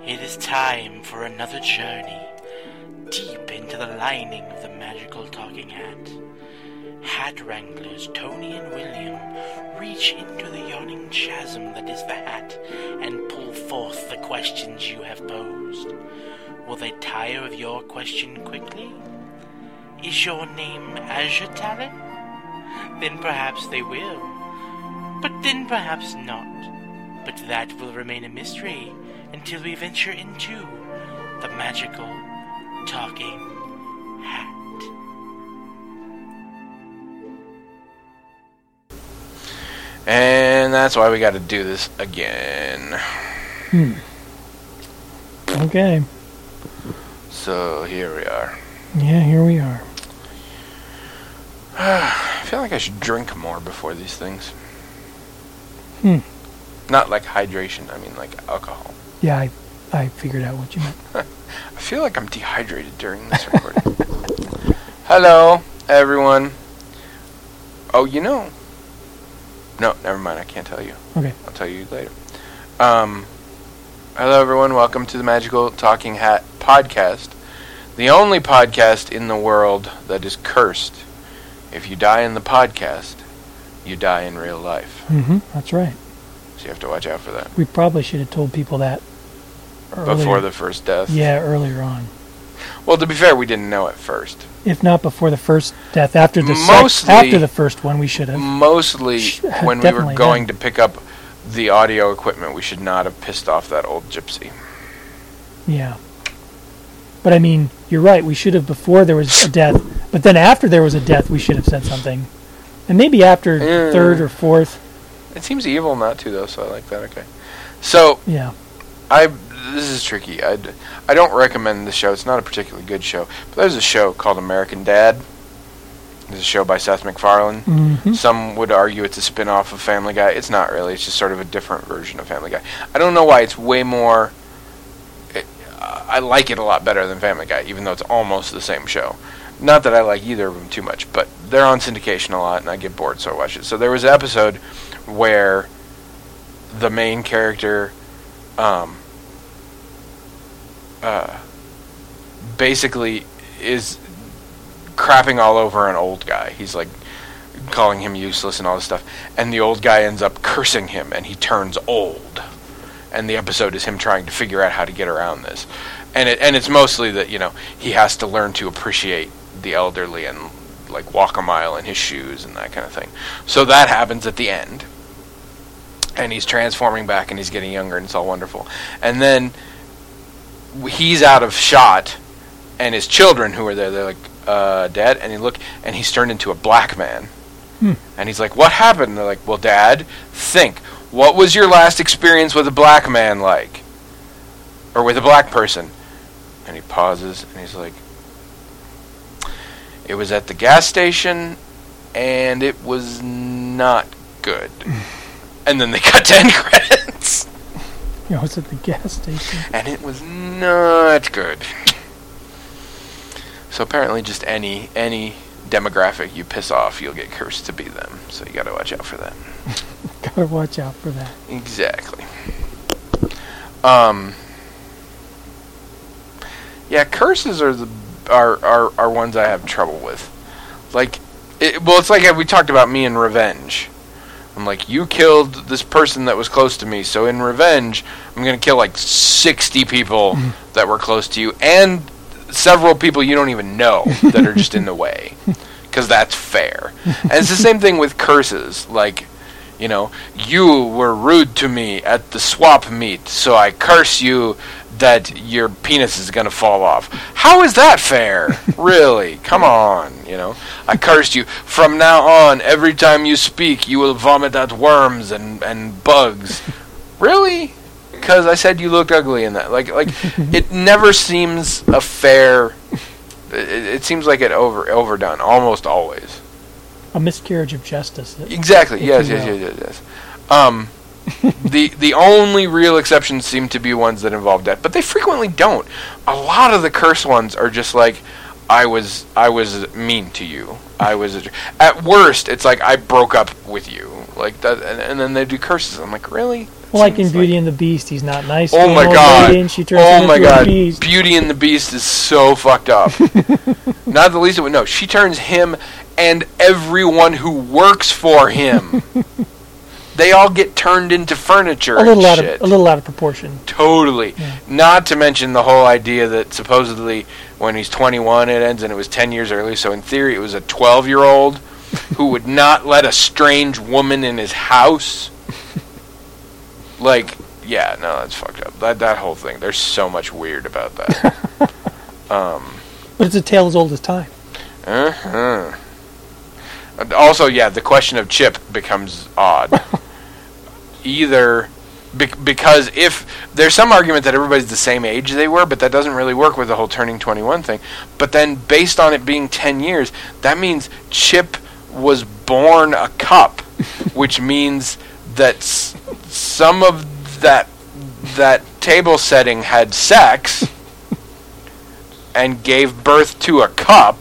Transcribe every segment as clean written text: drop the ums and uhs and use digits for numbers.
It is time for another journey deep into the lining of the magical talking hat. Hat wranglers Tony and William reach into the yawning chasm that is the hat and pull forth the questions you have posed. Will they tire of your question quickly? Is your name Azure Talon? Then perhaps they will. But then perhaps not. But that will remain a mystery until we venture into the magical talking hat. And that's why we got to do this again. Okay. So here we are. Yeah, here we are. I feel like I should drink more before these things. Not like hydration, I mean like alcohol. Yeah, I figured out what you meant. I feel like I'm dehydrated during this recording. Hello, everyone. Oh, you know. No, never mind, I can't tell you. Okay. I'll tell you later. Hello, everyone. Welcome to the Magical Talking Hat podcast. The only podcast in the world that is cursed. If you die in the podcast, you die in real life. That's right. So you have to watch out for that. We probably should have told people that earlier. Before the first death? Yeah, earlier on. Well, to be fair, we didn't know at first. If not before the first death, after the first one, we should have. Mostly, when we were going to pick up the audio equipment, we should not have pissed off that old gypsy. Yeah. But I mean, you're right, we should have before there was a death, but then after there was a death, we should have said something. And maybe after third or fourth. It seems evil not to, though, so I like that, okay. So, yeah. This is tricky. I don't recommend this show. It's not a particularly good show. But there's a show called American Dad. It's a show by Seth MacFarlane. Some would argue it's a spin-off of Family Guy. It's not really. It's just sort of a different version of Family Guy. I don't know why it's way more... I like it a lot better than Family Guy, even though it's almost the same show. Not that I like either of them too much, but they're on syndication a lot, and I get bored, so I watch it. So there was an episode where the main character... basically is crapping all over an old guy. He's like calling him useless and all this stuff. And the old guy ends up cursing him and he turns old. And the episode is him trying to figure out how to get around this. And it's mostly that, you know, he has to learn to appreciate the elderly and like walk a mile in his shoes and that kind of thing. So that happens at the end. And he's transforming back and he's getting younger and it's all wonderful. And then he's out of shot, and his children who are there, they're like, Dad? And he's turned into a black man. And he's like, what happened? And they're like, well, Dad, think. What was your last experience with a black man like? Or with a black person? And he pauses, and he's like, it was at the gas station, and it was not good. And then they cut to end credits. I was at the gas station. And it was not good. So apparently just any demographic you piss off, you'll get cursed to be them. So you gotta watch out for that. Gotta watch out for that. Exactly. Yeah, curses are ones I have trouble with. Like, it's like we talked about me and revenge. I'm like, you killed this person that was close to me, so in revenge, I'm going to kill like 60 people that were close to you, and several people you don't even know that are just in the way, because that's fair. And it's the same thing with curses. Like, you know, you were rude to me at the swap meet, so I curse you that your penis is going to fall off. How is that fair? Really? Come on, you know. I cursed you. From now on, every time you speak, you will vomit out worms and bugs. Really? Because I said you looked ugly in that. Like it never seems a fair... It seems like it overdone, almost always. A miscarriage of justice. Exactly. Yes. The only real exceptions seem to be ones that involve death, but they frequently don't. A lot of the curse ones are just like, I was mean to you. At worst, it's like I broke up with you, like that, and then they do curses. I'm like, really? Well, like in seems Beauty and the Beast, he's not nice. Oh to my an old god! lady and she turns Oh him my into a god! beast. Beauty and the Beast is so fucked up. Not the least of it. No, she turns him and everyone who works for him. They all get turned into furniture A little and out shit. of a little out of proportion. Totally. Yeah. Not to mention the whole idea that supposedly when he's 21 it ends and it was 10 years early, so in theory it was a 12-year-old who would not let a strange woman in his house. Like, yeah, no, that's fucked up. That whole thing. There's so much weird about that. But it's a tale as old as time. Uh-huh. Also, yeah, the question of Chip becomes odd. Either because if there's some argument that everybody's the same age they were, but that doesn't really work with the whole turning 21 thing. But then based on it being 10 years, that means Chip was born a cup, which means that some of that table setting had sex and gave birth to a cup,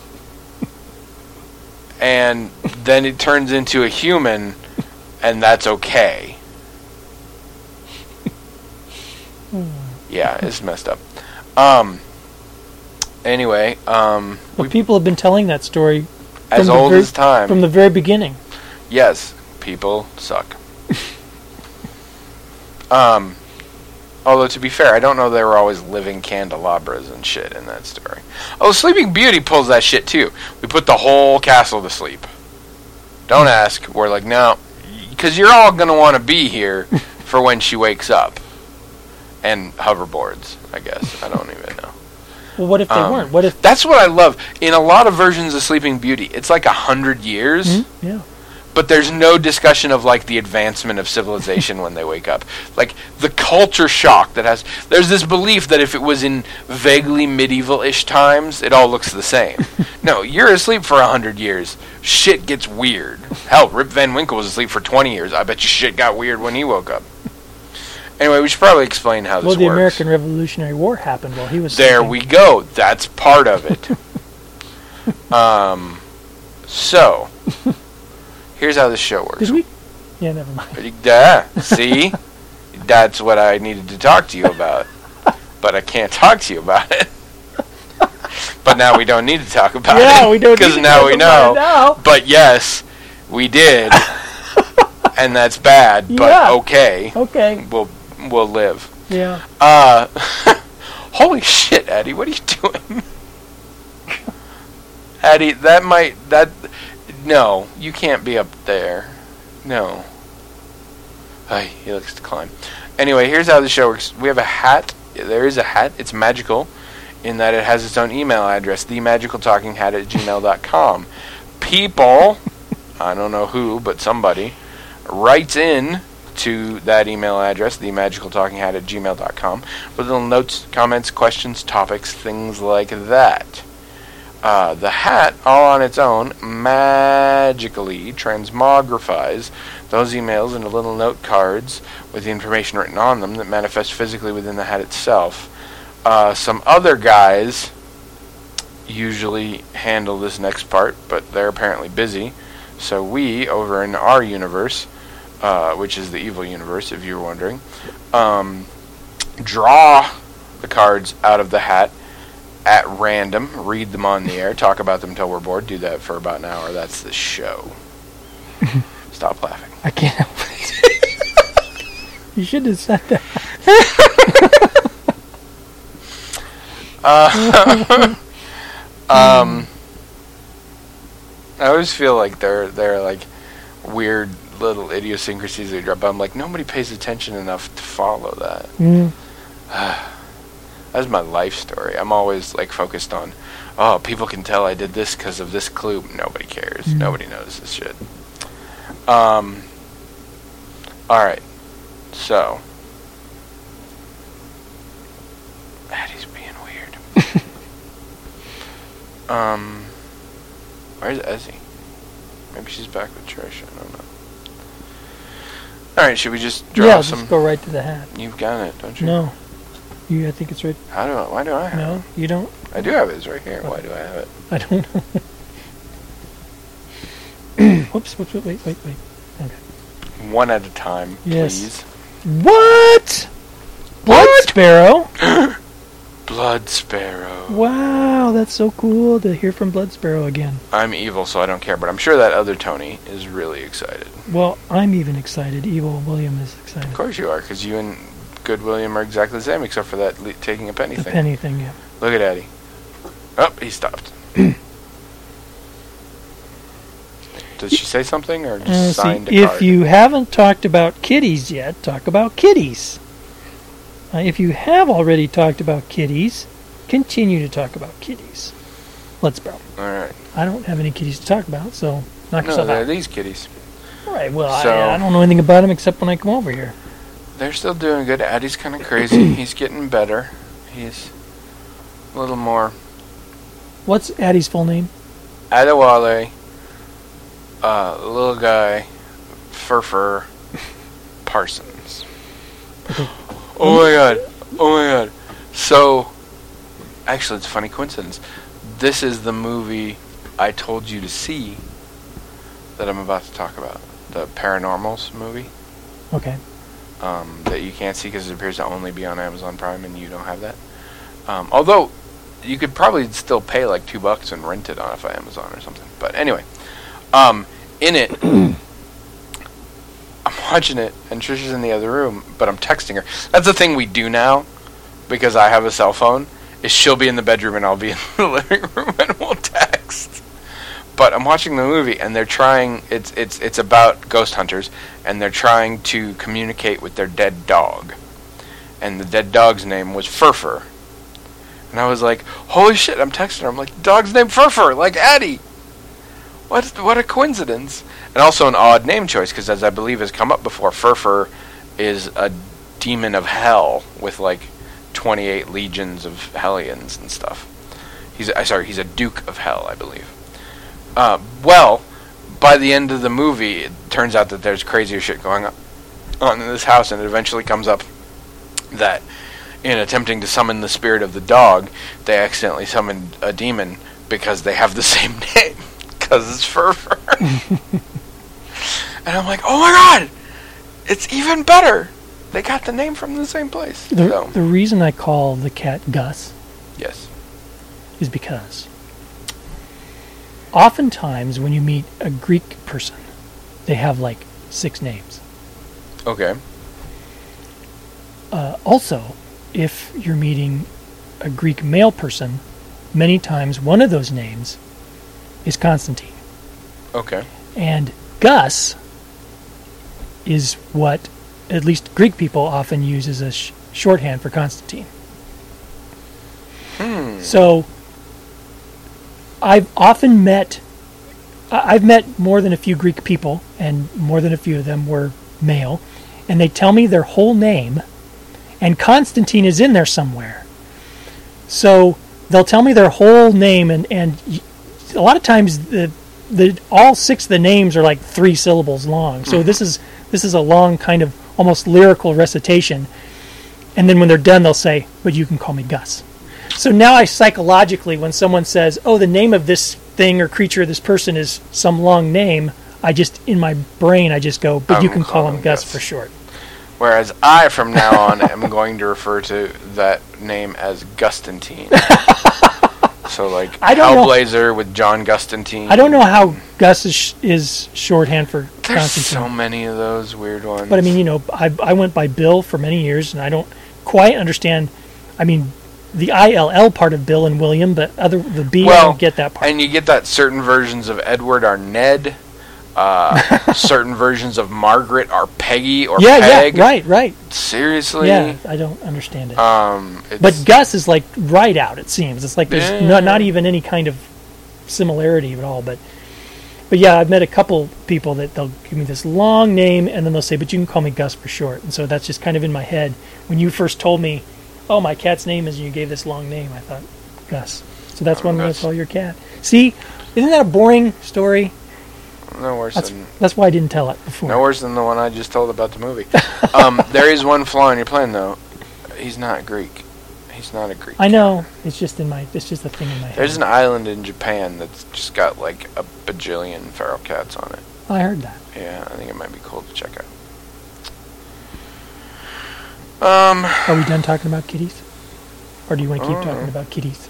and then it turns into a human, and that's okay. Yeah, it's messed up. Anyway, But people have been telling that story as old as time. from the very beginning. Yes, people suck. Although, to be fair, I don't know they were always living candelabras and shit in that story. Oh, Sleeping Beauty pulls that shit, too. We put the whole castle to sleep. Don't ask. We're like, no. Because you're all going to want to be here for when she wakes up. And hoverboards, I guess. I don't even know. Well, what if they weren't? What if... That's what I love. In a lot of versions of Sleeping Beauty, it's like 100 years. Yeah. But there's no discussion of, like, the advancement of civilization when they wake up. Like, the culture shock that has... There's this belief that if it was in vaguely medieval-ish times, it all looks the same. No, you're asleep for 100 years. Shit gets weird. Hell, Rip Van Winkle was asleep for 20 years. I bet you shit got weird when he woke up. Anyway, we should probably explain how this works. Well, the American Revolutionary War happened while he was There sleeping. we go. That's part of it. So... Here's how this show works. Did we? Yeah, never mind. See? That's what I needed to talk to you about. But I can't talk to you about it. But now we don't need to talk about it. Yeah, we don't need because to now talk we about know. it now. But yes, we did. And that's bad, but Yeah. okay. Okay. We'll live. Yeah. Holy shit, Addie, what are you doing? Addie, no, you can't be up there. No. He likes to climb. Anyway, here's how the show works. We have a hat. There is a hat. It's magical in that it has its own email address, themagicaltalkinghat@gmail.com. People, I don't know who, but somebody, writes in to that email address, themagicaltalkinghat@gmail.com, with little notes, comments, questions, topics, things like that. The hat, all on its own, magically transmogrifies those emails into little note cards with the information written on them that manifest physically within the hat itself. Some other guys usually handle this next part, but they're apparently busy. So we, over in our universe, which is the evil universe, if you're wondering, draw the cards out of the hat at random, read them on the air, talk about them until we're bored, do that for about an hour. That's the show. Stop laughing. I can't help it. You should have said that. I always feel like they're like weird little idiosyncrasies they drop. I'm like, nobody pays attention enough to follow that. That's my life story. I'm always like focused on, oh, people can tell I did this because of this clue. Nobody cares. Nobody knows this shit. Alright. So. Addie's being weird. Where's Ezzy? Maybe she's back with Trish. I don't know. Alright, should we just draw some? Yeah, just go right to the hat. You've got it, don't you? No. I think it's right. Why do I have it? No, you don't? I do have it. It's right here. Why do I have it? I don't know. Whoops, wait. Okay. One at a time, Yes. please. What? Blood What? Sparrow? Blood Sparrow. Wow, that's so cool to hear from Blood Sparrow again. I'm evil, so I don't care, but I'm sure that other Tony is really excited. Well, I'm even excited. Evil William is excited. Of course you are, because you and Good William are exactly the same, except for that taking a penny The thing. penny thing, yeah. Look at Eddie. Oh, he stopped. Did she say something, or just signed a card? If you haven't talked about kitties yet, talk about kitties. If you have already talked about kitties, continue to talk about kitties. Let's go. All right. I don't have any kitties to talk about, so knock No, yourself they're out. these kitties. All right, well, So- I don't know anything about them except when I come over here. They're still doing good. Addie's kind of crazy. He's getting better. He's a little more What's Addie's full name? Adewale, little guy, Furfur Parsons. Oh my god. Oh my god. So, actually, it's a funny coincidence. This is the movie I told you to see that I'm about to talk about. The Paranormals movie. Okay. That you can't see because it appears to only be on Amazon Prime and you don't have that. Although, you could probably still pay like $2 and rent it off of Amazon or something. But anyway, in it, I'm watching it and Trisha's in the other room, but I'm texting her. That's the thing we do now, because I have a cell phone, is she'll be in the bedroom and I'll be in the living room and we'll text. But I'm watching the movie and they're trying, it's about ghost hunters, and they're trying to communicate with their dead dog. And the dead dog's name was Furfur. And I was like, holy shit, I'm texting her. I'm like, dog's name Furfur, like Addie. What a coincidence. And also an odd name choice, because as I believe has come up before, Furfur is a demon of hell with like 28 legions of hellions and stuff. He's a duke of hell, I believe. Well, by the end of the movie, it turns out that there's crazier shit going on in this house, and it eventually comes up that in attempting to summon the spirit of the dog, they accidentally summoned a demon because they have the same name, because it's Furfur. And I'm like, oh my god, it's even better. They got the name from the same place. The reason I call the cat Gus Yes. is because oftentimes when you meet a Greek person, they have like 6 names. Okay. Also, if you're meeting a Greek male person, many times one of those names is Constantine. Okay. And Gus is what at least Greek people often use as a shorthand for Constantine. So I've met more than a few Greek people, and more than a few of them were male, and they tell me their whole name, and Constantine is in there somewhere. So they'll tell me their whole name, and a lot of times all 6 of the names are like 3 syllables long. So this is a long kind of almost lyrical recitation, and then when they're done, they'll say, "But you can call me Gus." So now I psychologically, when someone says, "Oh, the name of this thing or creature, this person is some long name," in my brain, I just go, "But you can call him Gus for short." Whereas I, from now on, am going to refer to that name as Gustantine. So, like, I don't know. Hellblazer with John Gustantine. I don't know how Gus is shorthand for There's Constantine. so many of those weird ones. But I mean, I went by Bill for many years, and I don't quite understand. I mean, the ILL part of Bill and William, but the B, I don't get that part. And you get that certain versions of Edward are Ned. Certain versions of Margaret are Peggy or Peg. Yeah, right. Seriously? Yeah, I don't understand it. It's, but Gus is like right out. It seems it's like there's not even any kind of similarity at all. But yeah, I've met a couple people that they'll give me this long name, and then they'll say, "But you can call me Gus for short." And so that's just kind of in my head. When you first told me, "Oh, my cat's name is," and you gave this long name, I thought Gus. So that's what I'm going to call your cat. See, isn't that a boring story? No worse than... That's why I didn't tell it before. No worse than the one I just told about the movie. There is one flaw in your plan, though. He's not Greek. He's not a Greek. I know. It's just a thing in my head. There's an island in Japan that's just got like a bajillion feral cats on it. I heard that. Yeah, I think it might be cool to check out. Are we done talking about kitties? Or do you want to keep talking about kitties?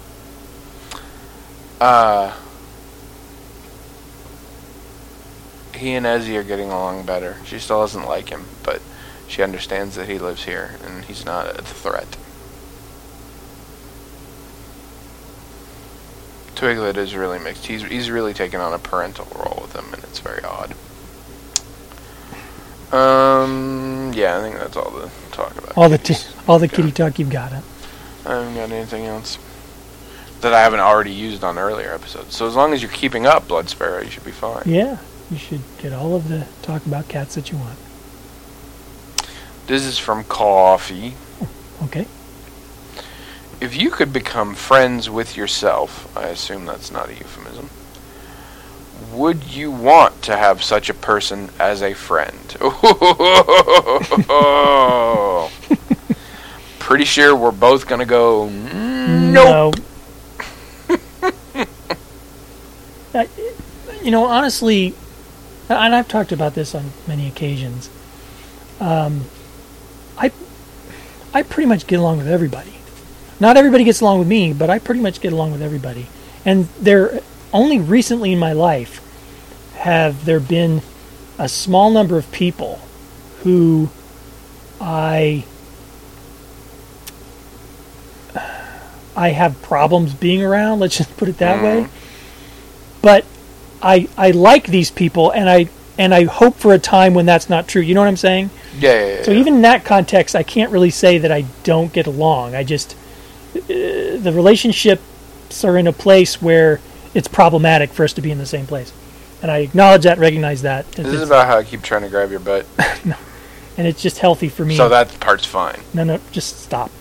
He and Ezzy are getting along better. She still doesn't like him, but she understands that he lives here and he's not a threat. Twiglet is really mixed. He's really taken on a parental role with him, and it's very odd. Yeah, I think that's all the talk about. All the kitty talk you've got. Huh? I haven't got anything else that I haven't already used on earlier episodes. So as long as you're keeping up, Blood Sparrow, you should be fine. Yeah, you should get all of the talk about cats that you want. This is from Coffee. Okay. If you could become friends with yourself, I assume that's not a euphemism, would you want to have such a person as a friend? Pretty sure we're both going to go, nope. No. Honestly, and I've talked about this on many occasions, I pretty much get along with everybody. Not everybody gets along with me, but I pretty much get along with everybody. And there, only recently in my life have there been a small number of people who I have problems being around, let's just put it that way. But I like these people, and I hope for a time when that's not true. You know what I'm saying? Yeah. So even in that context, I can't really say that I don't get along. I just... the relationships are in a place where it's problematic for us to be in the same place. And I acknowledge that, recognize that. This is about how I keep trying to grab your butt. No. And it's just healthy for me. So that part's fine. No, just stop.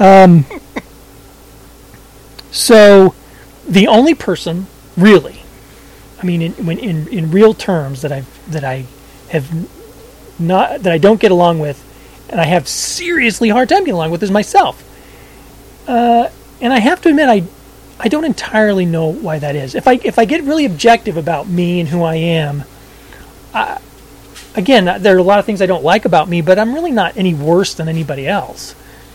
So the only person, really, I mean, in real terms that I don't get along with, and I have seriously hard time getting along with, is myself. And I have to admit, I don't entirely know why that is. If I get really objective about me and who I am, again, there are a lot of things I don't like about me, but I'm really not any worse than anybody else.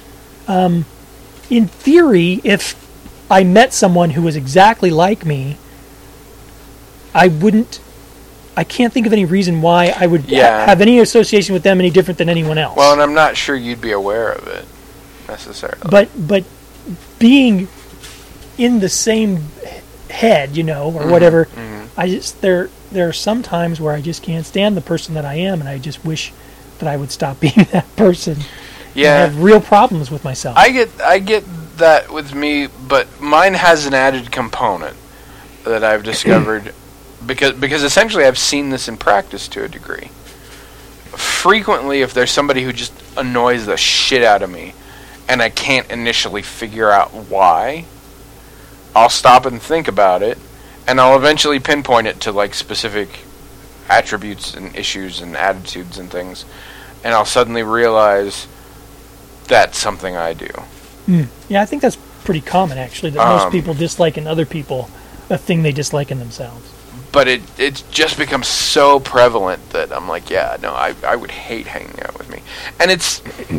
In theory, if I met someone who was exactly like me, I can't think of any reason why I would have any association with them any different than anyone else. Well, and I'm not sure you'd be aware of it, necessarily. But being in the same head, or whatever, I just there are some times where I just can't stand the person that I am, and I just wish that I would stop being that person. Yeah, I have real problems with myself. I get that with me, but mine has an added component that I've discovered because essentially I've seen this in practice to a degree. Frequently, if there's somebody who just annoys the shit out of me, and I can't initially figure out why, I'll stop and think about it, and I'll eventually pinpoint it to like specific attributes and issues and attitudes and things, and I'll suddenly realize that's something I do. Yeah, I think that's pretty common, actually, that most people dislike in other people a thing they dislike in themselves. But it's just become so prevalent that I'm like, yeah, no, I would hate hanging out with me. And it's...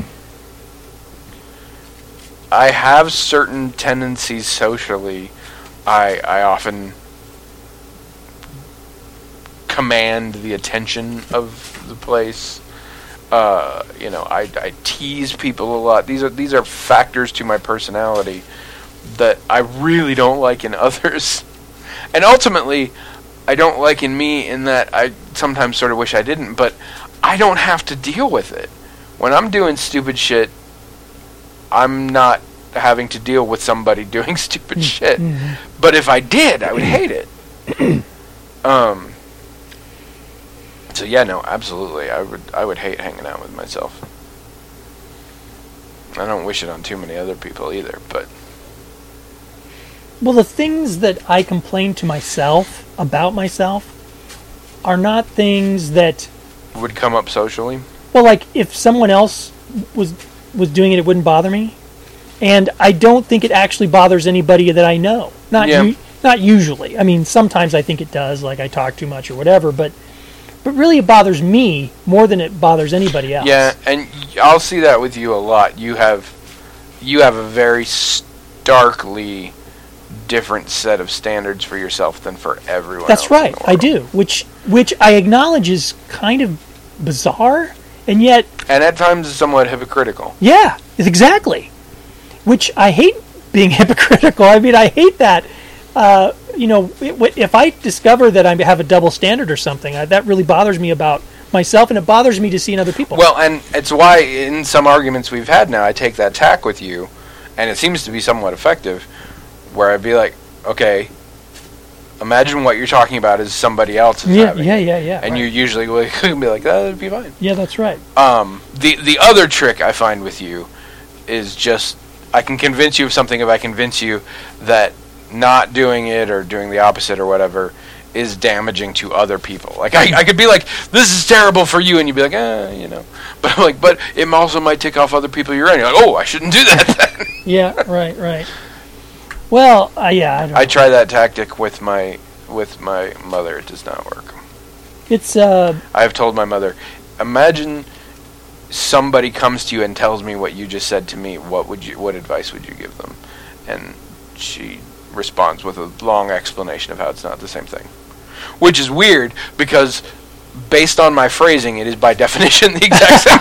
I have certain tendencies socially. I often command the attention of the place. I tease people a lot. These are factors to my personality that I really don't like in others. And ultimately, I don't like in me in that I sometimes sort of wish I didn't, but I don't have to deal with it. When I'm doing stupid shit, I'm not having to deal with somebody doing stupid shit. But if I did, I would hate it. So yeah, no, absolutely. I would hate hanging out with myself. I don't wish it on too many other people either, but... Well, the things that I complain to myself about myself are not things that... would come up socially? Well, like, if someone else was doing it, it wouldn't bother me. And I don't think it actually bothers anybody that I know. Not usually. I mean, sometimes I think it does, like I talk too much or whatever, but But really, it bothers me more than it bothers anybody else. Yeah, and I'll see that with you a lot. You have a very starkly different set of standards for yourself than for everyone That's else. right, in the I world. do. Which I acknowledge is kind of bizarre, and yet, And at times somewhat hypocritical. yeah, exactly. Which I hate being hypocritical. I mean, I hate that. If I discover that I have a double standard or something, that really bothers me about myself, and it bothers me to see in other people. Well, and it's why in some arguments we've had now, I take that tack with you, and it seems to be somewhat effective, where I'd be like, okay, imagine what you're talking about is somebody else is yeah, having. yeah. And right. you usually will be like, that'd be fine. Yeah, that's right. The other trick I find with you is just, I can convince you of something if I convince you that not doing it or doing the opposite or whatever is damaging to other people. Like, I could be like, this is terrible for you, and you'd be like, But I'm like, but it also might tick off other people you're in. You're like, oh, I shouldn't do that then. Yeah, right. Well, yeah, I don't. I try that tactic with my mother. It does not work. It's I have told my mother, imagine somebody comes to you and tells me what you just said to me. What advice would you give them? And she responds with a long explanation of how it's not the same thing, which is weird because based on my phrasing, it is by definition the exact same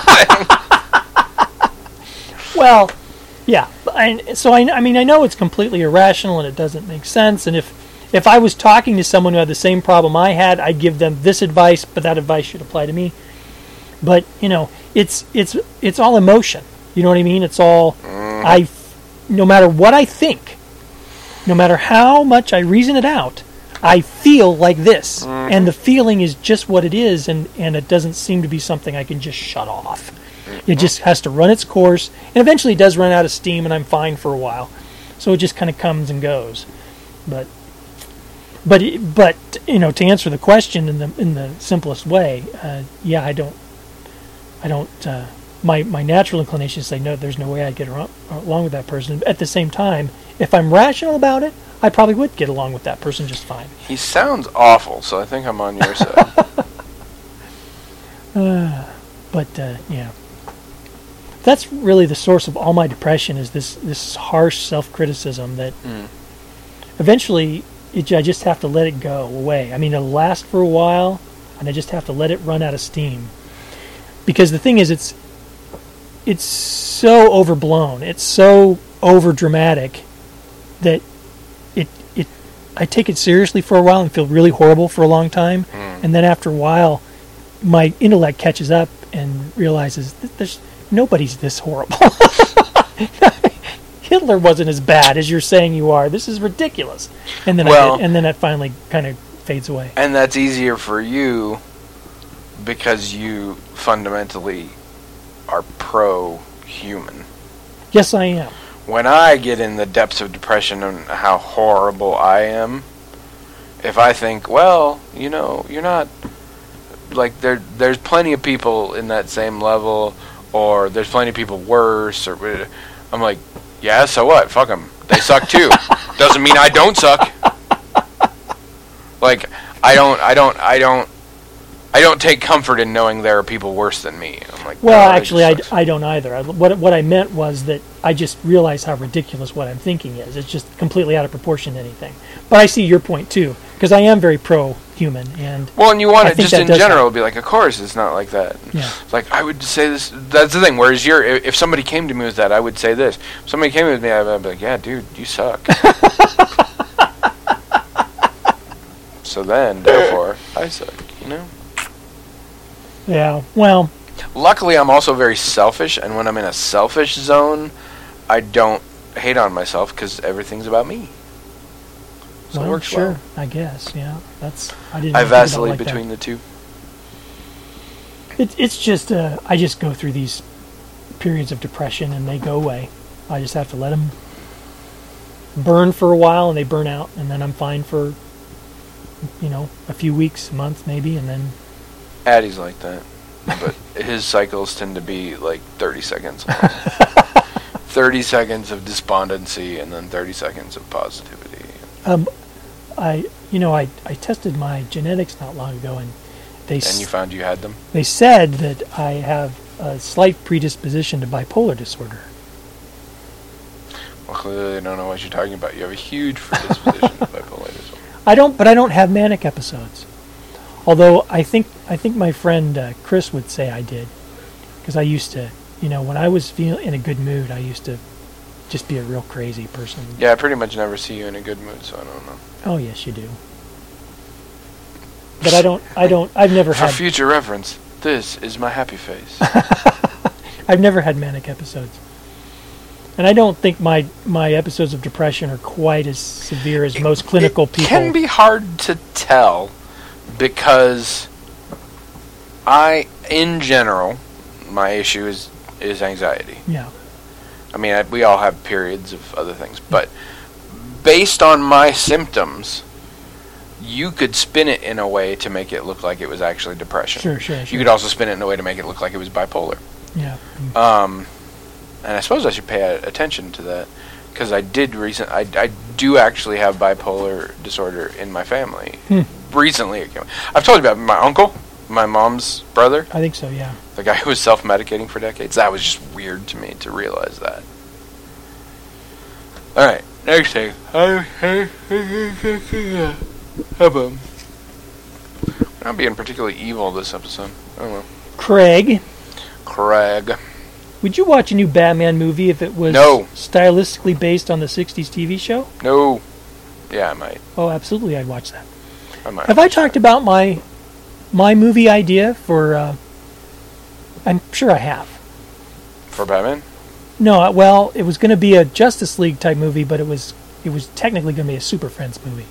thing. Well, yeah. I mean, I know it's completely irrational and it doesn't make sense. And if I was talking to someone who had the same problem I had, I'd give them this advice, but that advice should apply to me. But it's all emotion. You know what I mean? It's all no matter what I think, no matter how much I reason it out, I feel like this, and the feeling is just what it is, and it doesn't seem to be something I can just shut off. It just has to run its course, and eventually it does run out of steam, and I'm fine for a while. So it just kind of comes and goes. But to answer the question in the simplest way, I don't. My natural inclination is to say no. There's no way I'd get along with that person. At the same time, if I'm rational about it, I probably would get along with that person just fine. He sounds awful, so I think I'm on your side. Yeah. That's really the source of all my depression, is this harsh self-criticism that eventually I just have to let it go away. I mean, it'll last for a while, and I just have to let it run out of steam. Because the thing is, it's so overblown, it's so overdramatic that I take it seriously for a while and feel really horrible for a long time, and then after a while, my intellect catches up and realizes that nobody's this horrible. Hitler wasn't as bad as you're saying you are. This is ridiculous. And then that finally kind of fades away. And that's easier for you because you fundamentally are pro-human. Yes, I am. When I get in the depths of depression and how horrible I am, if I think, well, you're not, like, there's plenty of people in that same level, or there's plenty of people worse, or I'm like, yeah, so what? Fuck them. They suck too. Doesn't mean I don't suck. Like, I don't take comfort in knowing there are people worse than me. I'm like, well, no, actually, I don't either. What I meant was that I just realize how ridiculous what I'm thinking is. It's just completely out of proportion to anything. But I see your point too, because I am very pro-human, and you want I it think just that in does general help. to be like, of course, it's not like that. Yeah. Like, I would say this. That's the thing. Whereas if somebody came to me with that, I would say this. If somebody came with me, I'd be like, yeah, dude, you suck. So then, therefore, I suck. Yeah. Well, Luckily, I'm also very selfish, and when I'm in a selfish zone, I don't hate on myself because everything's about me. So it works sure. well. I guess. Yeah. I didn't. I think about it vacillate like that. between the two. It's just I just go through these periods of depression and they go away. I just have to let them burn for a while and they burn out, and then I'm fine for a few weeks, a month maybe, and then Addie's like that, but his cycles tend to be like 30 seconds. 30 seconds of despondency and then 30 seconds of positivity. I tested my genetics not long ago, they And you found you had them? they said that I have a slight predisposition to bipolar disorder. Well, clearly they don't know what you're talking about. You have a huge predisposition to bipolar disorder. I don't have manic episodes. Although I think my friend Chris would say I did, because I used to, when I was in a good mood, I used to just be a real crazy person. Yeah, I pretty much never see you in a good mood, so I don't know. Oh yes, you do. But I've never For had. future reference, this is my happy face. I've never had manic episodes. And I don't think my episodes of depression are quite as severe as most clinical people. It can be hard to tell because in general, my issue is anxiety. Yeah. I mean, we all have periods of other things, but based on my symptoms, you could spin it in a way to make it look like it was actually depression. Sure. You could also spin it in a way to make it look like it was bipolar. Yeah. And I suppose I should pay attention to that because I do actually have bipolar disorder in my family. Recently, I've told you about my uncle, my mom's brother. I think so. Yeah. The guy who was self-medicating for decades. That was just weird to me to realize that. All right, next thing. We're not being particularly evil this episode. I don't know. Craig, would you watch a new Batman movie if it was stylistically based on the 60s TV show? No. Yeah, I might. Oh, absolutely, I'd watch that. I might. Have I talked about my movie idea for... I'm sure I have. For Batman? No, well, it was going to be a Justice League type movie, but it was technically going to be a Super Friends movie.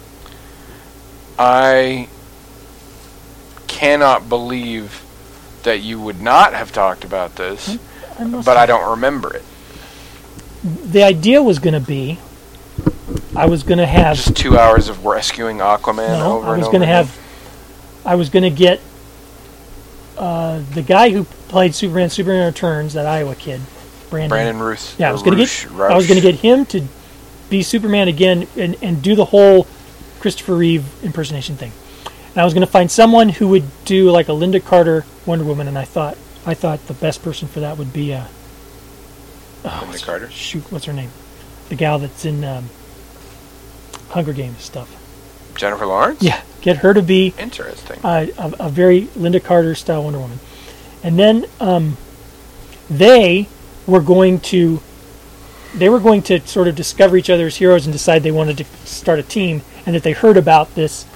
I cannot believe that you would not have talked about this, but I don't remember it. The idea was going to be, I was going to have... Just 2 hours of rescuing Aquaman over and over. I was going to get the guy who played Superman Returns, that Iowa kid, Brandon Ruth. Yeah, I was going to get him to be Superman again and do the whole Christopher Reeve impersonation thing. And I was going to find someone who would do like a Linda Carter Wonder Woman, and I thought the best person for that would be Linda Carter. Shoot, what's her name? The gal that's in Hunger Games stuff. Jennifer Lawrence? Yeah, get her to be interesting. A very Linda Carter style Wonder Woman, and then they were going to sort of discover each other as heroes and decide they wanted to start a team, and that they heard about this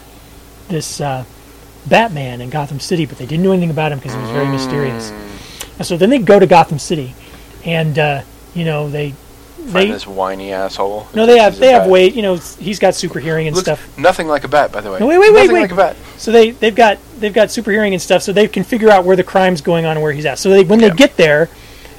Batman in Gotham City, but they didn't know anything about him because he was very mysterious. And so then they go to Gotham City, and they find this whiny asshole. No, they have weight. He's got super hearing and stuff. Nothing like a bat, by the way. No, wait. Nothing like a bat. So they've got super hearing and stuff, so they can figure out where the crime's going on and where he's at. So when they get there,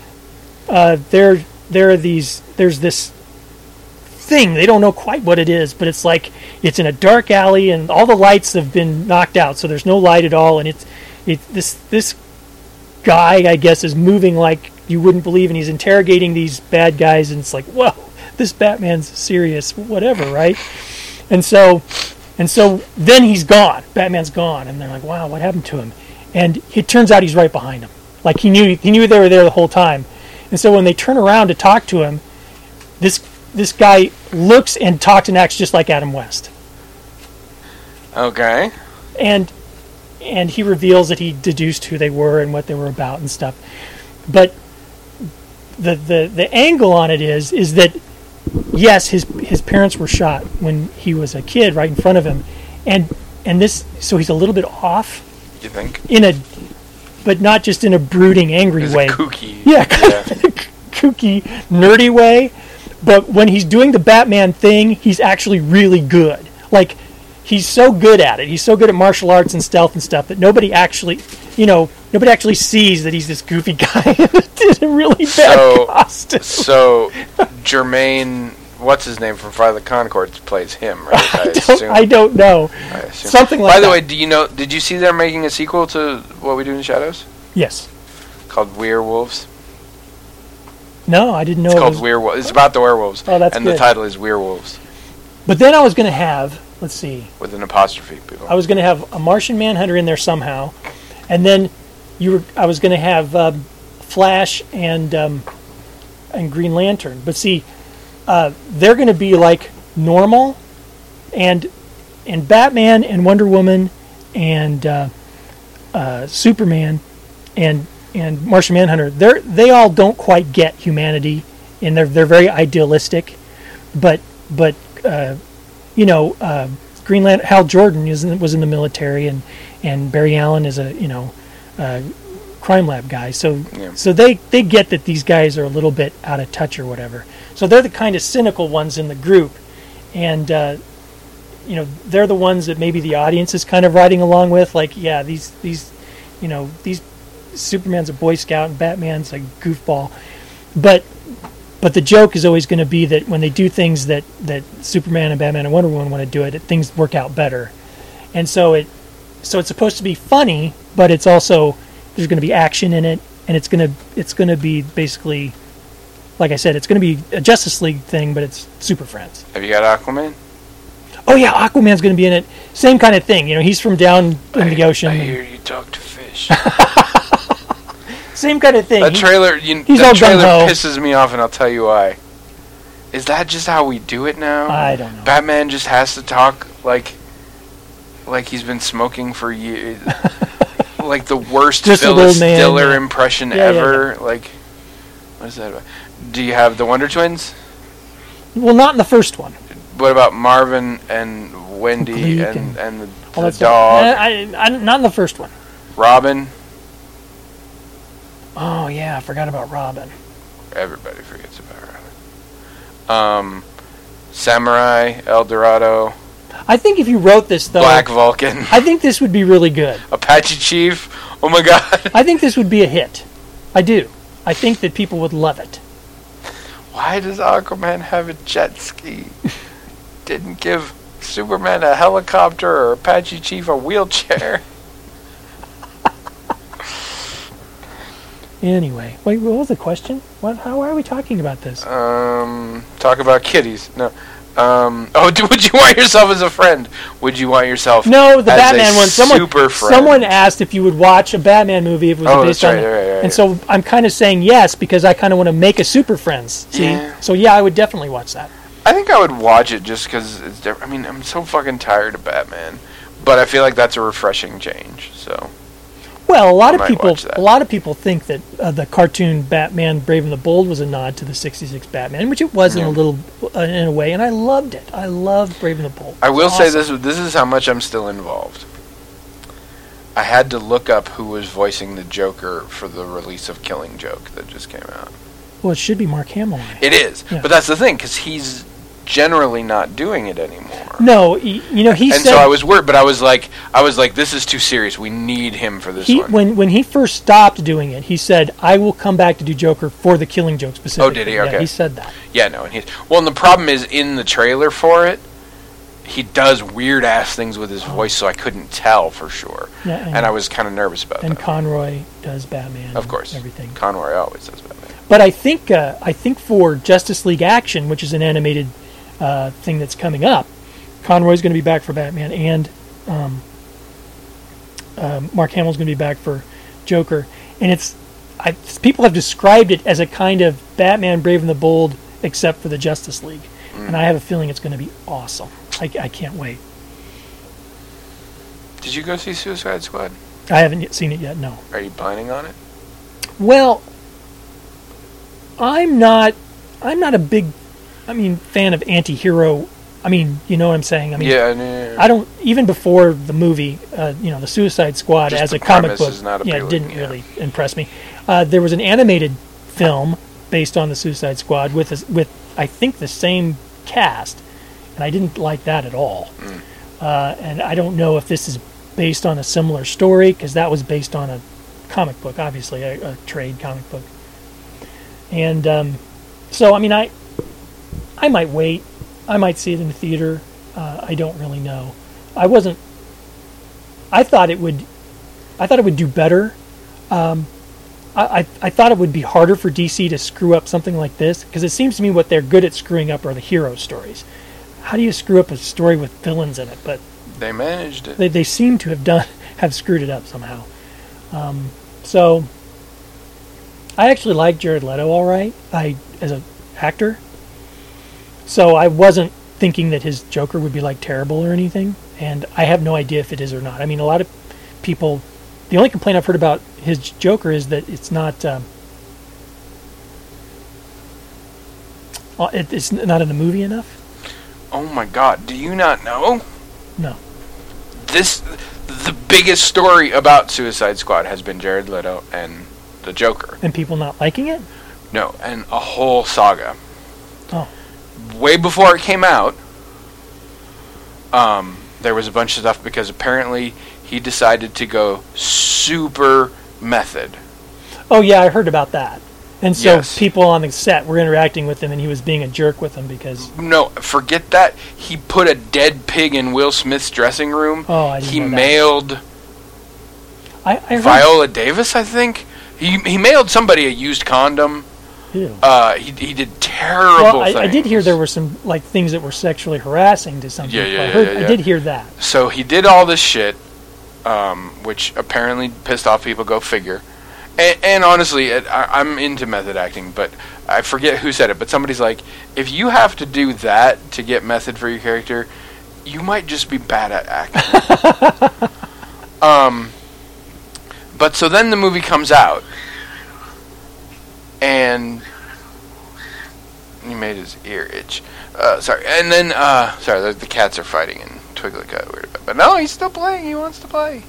there's this thing. They don't know quite what it is, but it's like it's in a dark alley and all the lights have been knocked out, so there's no light at all. And it's this guy, I guess, is moving like you wouldn't believe, and he's interrogating these bad guys, and it's like, whoa, this Batman's serious, whatever, right? And so then he's gone. Batman's gone, and they're like, wow, what happened to him? And it turns out he's right behind him. Like he knew they were there the whole time. And so when they turn around to talk to him, this guy looks and talks and acts just like Adam West. Okay. And he reveals that he deduced who they were and what they were about and stuff. But the angle on it is that yes, his parents were shot when he was a kid right in front of him, and this, so he's a little bit off. You think? But not just in a brooding, angry way. Kooky. Yeah, kind of in a kooky, nerdy way. But when he's doing the Batman thing, he's actually really good. Like, he's so good at it. He's so good at martial arts and stealth and stuff that nobody actually sees that he's this goofy guy in a really bad costume. So, Jermaine, what's his name from Friday the Conchords plays him, right? I don't know. Something like that. By the way, did you see they're making a sequel to What We Do in the Shadows? Yes. Called Werewolves. No, I didn't know. It's called Werewolves. It's about the werewolves. Oh, that's and good. The title is Werewolves. But then I was going to have let's see. With an apostrophe, people. I was going to have a Martian Manhunter in there somehow, and then I was going to have Flash and Green Lantern. But see, they're going to be like normal, and Batman and Wonder Woman and Superman and Martian Manhunter. They all don't quite get humanity, and they're very idealistic. But Green Lantern, Hal Jordan was in the military, and Barry Allen is a crime lab guy. So they get that these guys are a little bit out of touch or whatever. So they're the kind of cynical ones in the group, and they're the ones that maybe the audience is kind of riding along with. Like, yeah, these Superman's a Boy Scout and Batman's a goofball, but the joke is always going to be that when they do things that Superman and Batman and Wonder Woman want to do it, things work out better. And so it's supposed to be funny, but it's also, there's going to be action in it, and it's going to be basically, like I said, it's going to be a Justice League thing, but it's Super Friends. Have you got Aquaman? Oh yeah, Aquaman's going to be in it. Same kind of thing. He's from down in the ocean. I hear you talk to fish. Same kind of thing. That trailer, that trailer pisses me off, and I'll tell you why. Is that just how we do it now? I don't know. Batman just has to talk like he's been smoking for years. Like the worst Phyllis Diller impression ever. Yeah. Like, what is that about? Do you have the Wonder Twins? Well, not in the first one. What about Marvin and Wendy and the dog? Not in the first one. Robin? Oh, yeah, I forgot about Robin. Everybody forgets about Robin. Samurai, El Dorado. I think if you wrote this, though... Black Vulcan. I think this would be really good. Apache Chief. Oh, my God. I think this would be a hit. I do. I think that people would love it. Why does Aquaman have a jet ski? Didn't give Superman a helicopter or Apache Chief a wheelchair. Anyway, wait, what was the question? How are we talking about this? Talk about kitties. No. Would you want yourself as a friend? Would you want yourself No, the as Batman a one. Super friend? Someone asked if you would watch a Batman movie if it was based on it. Right. And so I'm kind of saying yes because I kind of want to make a Super Friends. See? Yeah. So yeah, I would definitely watch that. I think I would watch it just because it's different. I mean, I'm so fucking tired of Batman, but I feel like that's a refreshing change. So. Well, a lot of people think that the cartoon Batman Brave and the Bold was a nod to the '66 Batman, which it was in a way, and I loved it. I loved Brave and the Bold. I will say this is how much I'm still involved. I had to look up who was voicing the Joker for the release of Killing Joke that just came out. Well, it should be Mark Hamill. It is, but that's the thing, because he's generally not doing it anymore. No, he said... so I was worried, but I was like, this is too serious. We need him for this one. When he first stopped doing it, he said, I will come back to do Joker for the Killing Joke specifically. Oh, did he? Okay. Yeah, he said that. Yeah, no, and the problem is, in the trailer for it, he does weird-ass things with his voice, so I couldn't tell for sure. Yeah, and I was kind of nervous about that. And Conroy does Batman. Of course. Everything. Conroy always does Batman. But I think for Justice League Action, which is an animated thing that's coming up, Conroy's going to be back for Batman, and Mark Hamill's going to be back for Joker. And people have described it as a kind of Batman Brave and the Bold, except for the Justice League. And I have a feeling it's going to be awesome. I can't wait. Did you go see Suicide Squad? I haven't seen it yet, no. Are you planning on it? Well, I'm not a big fan of anti-hero. You know what I'm saying? Yeah. I don't, even before the movie, the Suicide Squad as a comic book, didn't really impress me. There was an animated film based on the Suicide Squad with I think the same cast, and I didn't like that at all. And I don't know if this is based on a similar story, because that was based on a comic book, obviously a trade comic book. And so I might wait. I might see it in the theater. I don't really know. I thought it would do better. I thought it would be harder for DC to screw up something like this, because it seems to me what they're good at screwing up are the hero stories. how do you screw up a story with villains in it? But They managed it. they seem to have screwed it up somehow. So I actually like Jared Leto all right. As an actor. So I wasn't thinking that his Joker would be like terrible or anything, and I have no idea if it is or not. I mean, a lot of people. The only complaint I've heard about his Joker is that it's not. It's not in the movie enough. Oh my God! Do you not know? No. The biggest story about Suicide Squad has been Jared Leto and the Joker. And people not liking it? No, and a whole saga. Oh. Way before it came out, there was a bunch of stuff because apparently he decided to go super method. Oh yeah, I heard about that. And so Yes. people on the set were interacting with him, and he was being a jerk with them because. No, forget that. He put a dead pig in Will Smith's dressing room. Oh, I didn't He know that. mailed I heard. Viola Davis, I think. He mailed somebody a used condom. Ew. He did terrible Well, I things. did hear there were some like things that were sexually harassing to some Yeah, people. yeah, yeah. I did hear that. So he did all this shit, which apparently pissed off people. Go figure. And honestly, I'm into method acting, but I forget who said it. But somebody's like, if you have to do that to get method for your character, you might just be bad at acting. But so then the movie comes out, and he made his ear itch. Sorry. And then, sorry, the cats are fighting, and Twiggly got weird about it. But no, he's still playing. He wants to play.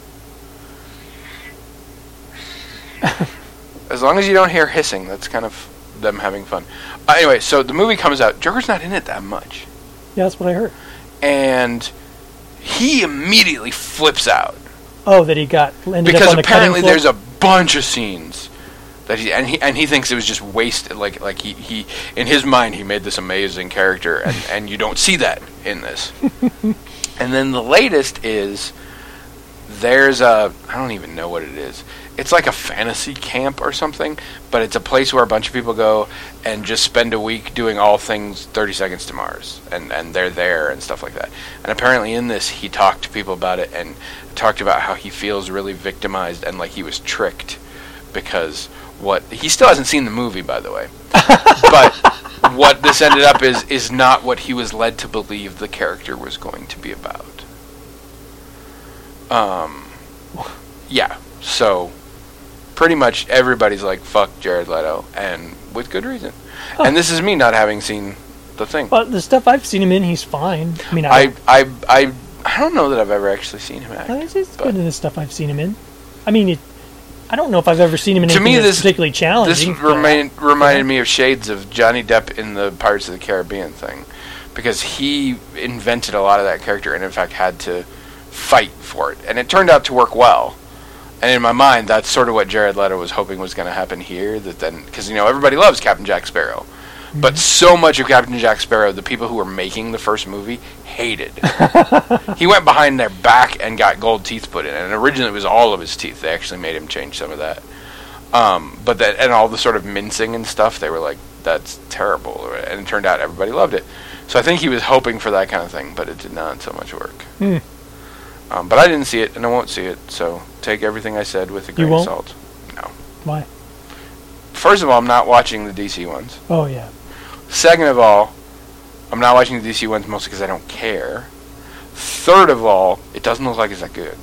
As long as you don't hear hissing, that's kind of them having fun. Anyway, so the movie comes out. Joker's not in it that much. Yeah, that's what I heard. And he immediately flips out. Oh, that he ended up Because on the apparently cutting there's floor? a bunch of scenes that he thinks it was just wasted. Like he in his mind he made this amazing character, and you don't see that in this. And then the latest is there's I don't even know what it is. It's like a fantasy camp or something, but it's a place where a bunch of people go and just spend a week doing all things 30 Seconds to Mars, and they're there and stuff like that. And apparently in this, he talked to people about it and talked about how he feels really victimized and like he was tricked because he still hasn't seen the movie, by the way, but what this ended up is not what he was led to believe the character was going to be about. Yeah, so pretty much everybody's like, fuck Jared Leto, and with good reason. Huh. And this is me not having seen the thing. But the stuff I've seen him in, he's fine. I mean, I don't know that I've ever actually seen him act. It's good in the stuff I've seen him in. I mean, I don't know if I've ever seen him in To anything me, that's this- particularly challenging. This reminded me of shades of Johnny Depp in the Pirates of the Caribbean thing, because he invented a lot of that character and in fact had to fight for it, and it turned out to work well. And in my mind, that's sort of what Jared Leto was hoping was going to happen here. That then, because everybody loves Captain Jack Sparrow, but so much of Captain Jack Sparrow, the people who were making the first movie hated. He went behind their back and got gold teeth put in, and originally it was all of his teeth. They actually made him change some of that. But that and all the sort of mincing and stuff, they were like, "That's terrible," and it turned out everybody loved it. So I think he was hoping for that kind of thing, but it did not so much work. But I didn't see it, and I won't see it, so take everything I said with a grain of salt. No. Why? First of all, I'm not watching the DC ones. Oh, yeah. Second of all, I'm not watching the DC ones mostly because I don't care. Third of all, it doesn't look like it's that good.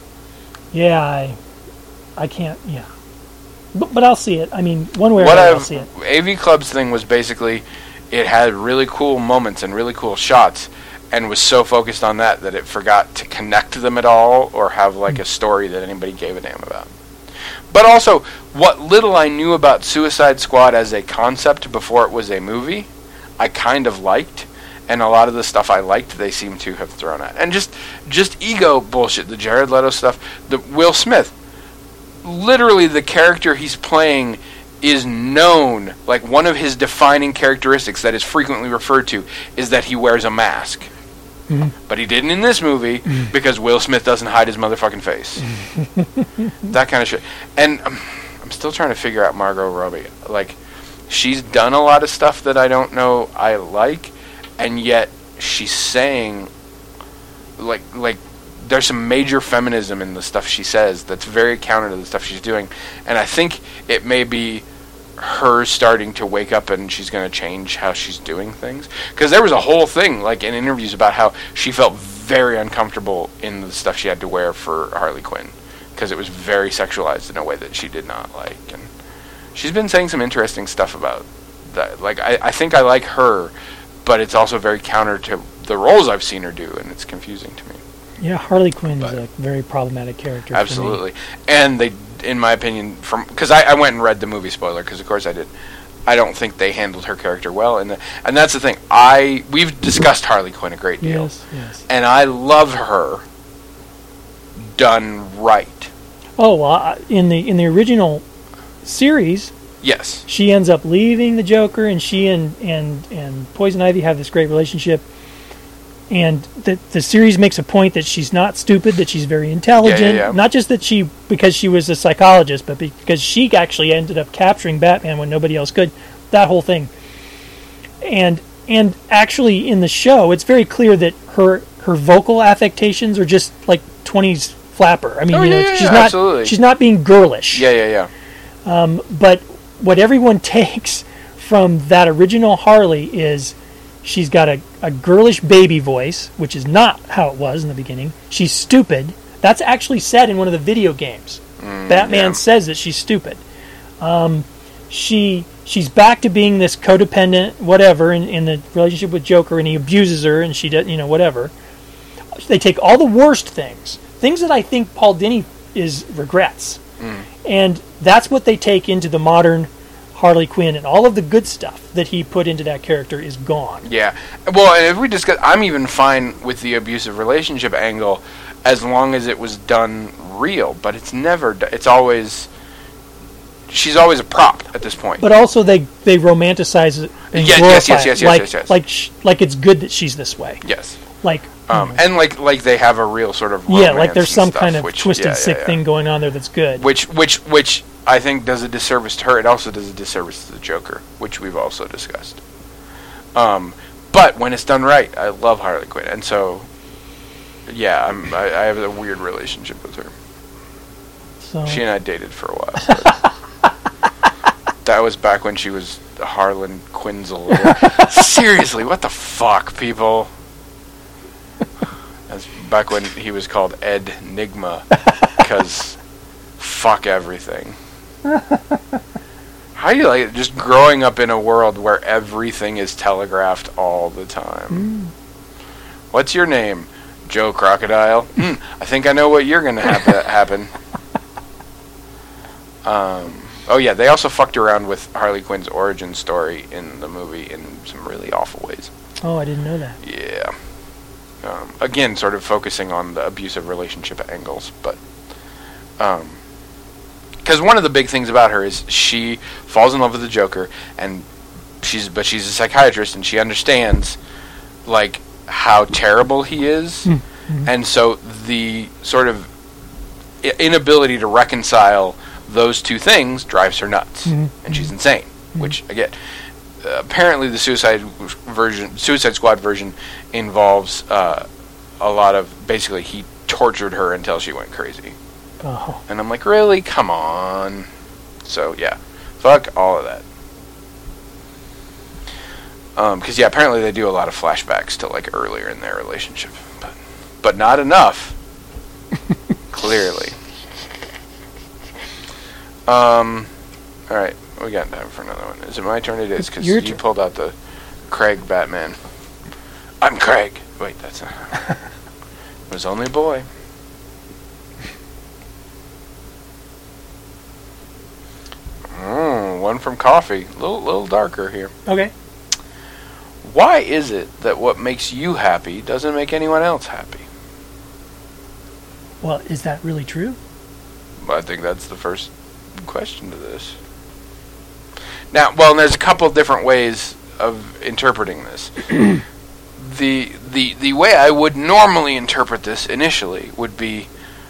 Yeah, I can't, yeah. But I'll see it. I mean, one way or another, I'll see it. AV Club's thing was basically, it had really cool moments and really cool shots, and was so focused on that it forgot to connect them at all or have like a story that anybody gave a damn about. But also, what little I knew about Suicide Squad as a concept before it was a movie, I kind of liked, and a lot of the stuff I liked they seem to have thrown out. And just ego bullshit, the Jared Leto stuff, the Will Smith, literally the character he's playing is known, like one of his defining characteristics that is frequently referred to is that he wears a mask. But he didn't in this movie because Will Smith doesn't hide his motherfucking face. That kind of shit. And I'm still trying to figure out Margot Robbie. Like, she's done a lot of stuff that I don't know I like, and yet she's saying, like there's some major feminism in the stuff she says that's very counter to the stuff she's doing, and I think it may be her starting to wake up and she's going to change how she's doing things. Because there was a whole thing, like in interviews, about how she felt very uncomfortable in the stuff she had to wear for Harley Quinn, because it was very sexualized in a way that she did not like. And she's been saying some interesting stuff about that. Like, I think I like her, but it's also very counter to the roles I've seen her do, and it's confusing to me. Yeah, Harley Quinn is a very problematic character. Absolutely. And they, in my opinion, because I went and read the movie spoiler, because of course I did. I don't think they handled her character well, and that's the thing. We've discussed Harley Quinn a great deal, yes, and I love her done right. Oh, well, in the original series, yes, she ends up leaving the Joker, and she and Poison Ivy have this great relationship. And the series makes a point that she's not stupid, that she's very intelligent. Yeah. Not just that because she was a psychologist, but because she actually ended up capturing Batman when nobody else could. That whole thing. And actually in the show, it's very clear that her vocal affectations are just like 20s flapper. I mean, she's not being girlish. Yeah. But what everyone takes from that original Harley is she's got a girlish baby voice, which is not how it was in the beginning. She's stupid. That's actually said in one of the video games. Batman says that she's stupid. She's back to being this codependent, whatever, in the relationship with Joker, and he abuses her, and she does, whatever. They take all the worst things that I think Paul Dini regrets, and that's what they take into the modern Harley Quinn, and all of the good stuff that he put into that character is gone. Yeah. Well, and if we discuss, I'm even fine with the abusive relationship angle as long as it was done real, but it's never, it's always, she's always a prop at this point. But also they romanticize it and glorify it. Yes. Like it's good that she's this way. Yes. Like, and like they have a real sort of romance, like there's some stuff, kind of twisted sick thing going on there that's good. Which I think does a disservice to her. It also does a disservice to the Joker, which we've also discussed. But when it's done right, I love Harley Quinn, and so I have a weird relationship with her. So she and I dated for a while. That was back when she was Harlan Quinzel. Seriously, what the fuck, people? That's back when he was called Ed Nigma, because fuck everything. How do you like it? Just growing up in a world where everything is telegraphed all the time. What's your name? Joe Crocodile? I think I know what you're going to have happen. Oh yeah, they also fucked around with Harley Quinn's origin story in the movie in some really awful ways. Oh, I didn't know that. Yeah. Again, sort of focusing on the abusive relationship angles, but because one of the big things about her is she falls in love with the Joker, and she's a psychiatrist, and she understands like how terrible he is, and so the sort of inability to reconcile those two things drives her nuts, and she's insane. Which again, apparently the Suicide Squad version involves a lot of basically he tortured her until she went crazy. Oh. And I'm like, really? Come on. So yeah, fuck all of that. Because apparently they do a lot of flashbacks to like earlier in their relationship, but not enough. Clearly. All right, we got time for another one. Is it my turn? It is, because you pulled out the Craig Batman. I'm Craig. Wait, that's not. It was only a boy. One from Coffee. A little darker here. Okay. Why is it that what makes you happy doesn't make anyone else happy? Well, is that really true? I think that's the first question to this. Now, well, there's a couple different ways of interpreting this. The way I would normally interpret this initially would be,